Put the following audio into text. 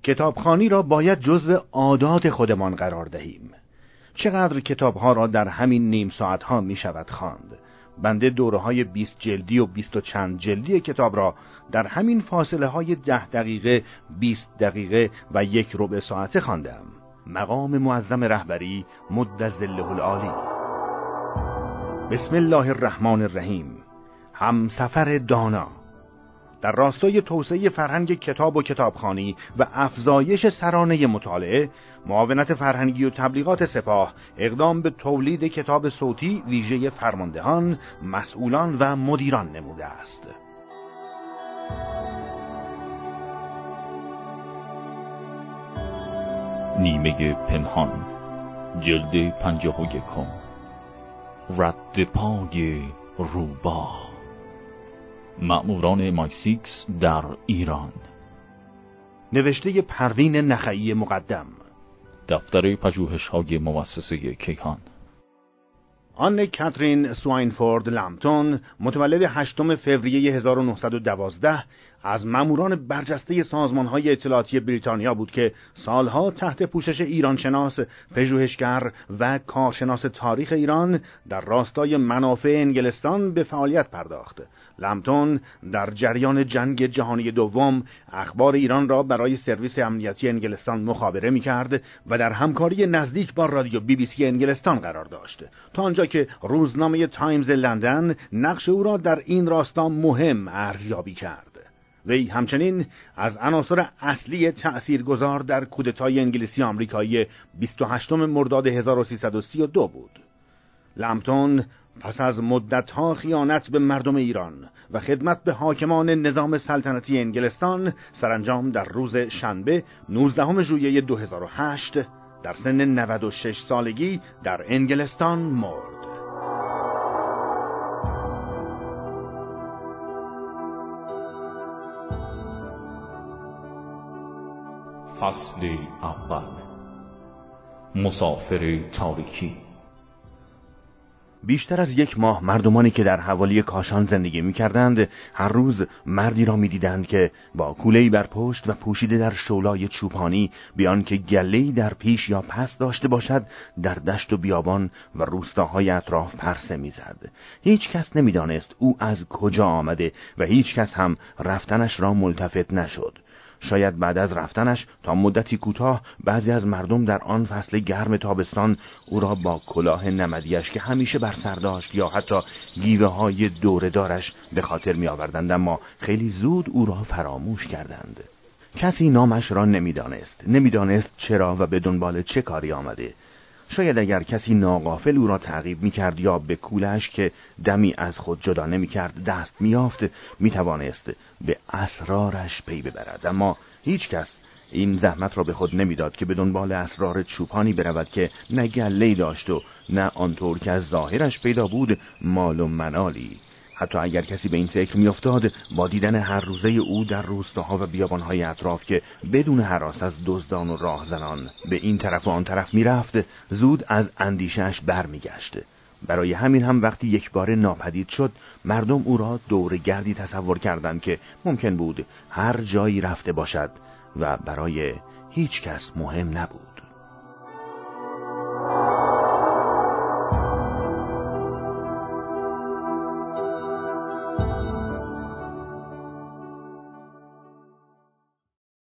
کتابخوانی را باید جزو عادات خودمان قرار دهیم. چقدر کتابها را در همین نیم ساعتها می شود خواند. بنده دوره‌های 20 جلدی و 20 و چند جلدی کتاب را در همین فاصله های 10 دقیقه، 20 دقیقه و 1 ربع ساعته خواندم. مقام معظم رهبری مد ظله العالی. بسم الله الرحمن الرحیم. همسفر دانا. در راستای توسعه فرهنگ کتاب و کتابخوانی و افزایش سرانه مطالعه، معاونت فرهنگی و تبلیغات سپاه اقدام به تولید کتاب صوتی ویژه فرماندهان، مسئولان و مدیران نموده است. نیمه پنهان، جلد 51. رد پای روباه. مأموران مایسیکس در ایران. نوشته پروین نخعی مقدم. دفتر پژوهش‌های مؤسسه کیهان. آن کاترین سواینفورد لمپتون، متولد 8 فوریه 1912، از ماموران برجسته سازمان‌های اطلاعاتی بریتانیا بود که سالها تحت پوشش ایرانشناس، پژوهشگر و کارشناس تاریخ ایران در راستای منافع انگلستان به فعالیت پرداخت. لمپتون در جریان جنگ جهانی دوم اخبار ایران را برای سرویس امنیتی انگلستان مخابره می‌کرد و در همکاری نزدیک با رادیو BBC انگلستان قرار داشت، تا آنجا که روزنامه تایمز لندن نقش او را در این راستا مهم ارزیابی کرد. وی همچنین از عناصر اصلی تأثیرگذار در کودتای انگلیسی آمریکایی 28 مرداد 1332 بود. لمپتون پس از مدت‌ها خیانت به مردم ایران و خدمت به حاکمان نظام سلطنتی انگلستان، سرانجام در روز شنبه 19 ژوئیه 2008 در سن 96 سالگی در انگلستان مرد. فصل اول. مسافر تاریکی. بیشتر از 1 ماه مردمانی که در حوالی کاشان زندگی می‌کردند هر روز مردی را می‌دیدند که با کوله‌ای بر پشت و پوشیده در شولای چوپانی، بیان که گله‌ای در پیش یا پس داشته باشد، در دشت و بیابان و روستاهای اطراف پرسه می‌زد. هیچ کس نمی‌دانست او از کجا آمده و هیچ کس هم رفتنش را ملتفت نشد. شاید بعد از رفتنش تا مدتی کوتاه بعضی از مردم در آن فصل گرم تابستان او را با کلاه نمدیش که همیشه بر سر داشت یا حتی گیوه های دوره‌دارش به خاطر می آوردند، اما خیلی زود او را فراموش کردند. کسی نامش را نمیدانست چرا و به دنبال چه کاری آمده. شاید اگر کسی ناغافل او را تعقیب می‌کرد یا به کوله‌اش که دمی از خود جدا نمی‌کرد دست می‌یافت، می‌توانست به اسرارش پی ببرد، اما هیچ کس این زحمت را به خود نمی‌داد که به دنبال اسرار چوپانی برود که نه گله‌ای داشت و نه آنطور که از ظاهرش پیدا بود مال و منالی. حتی اگر کسی به این فکر می‌افتاد، با دیدن هر روزه او در روستاها و بیابان‌های اطراف که بدون هراس از دزدان و راهزنان به این طرف و آن طرف می‌رفت، زود از اندیشه‌اش برمیگشت. برای همین هم وقتی یک بار ناپدید شد، مردم او را دورگردی تصور کردند که ممکن بود هر جایی رفته باشد و برای هیچ کس مهم نبود.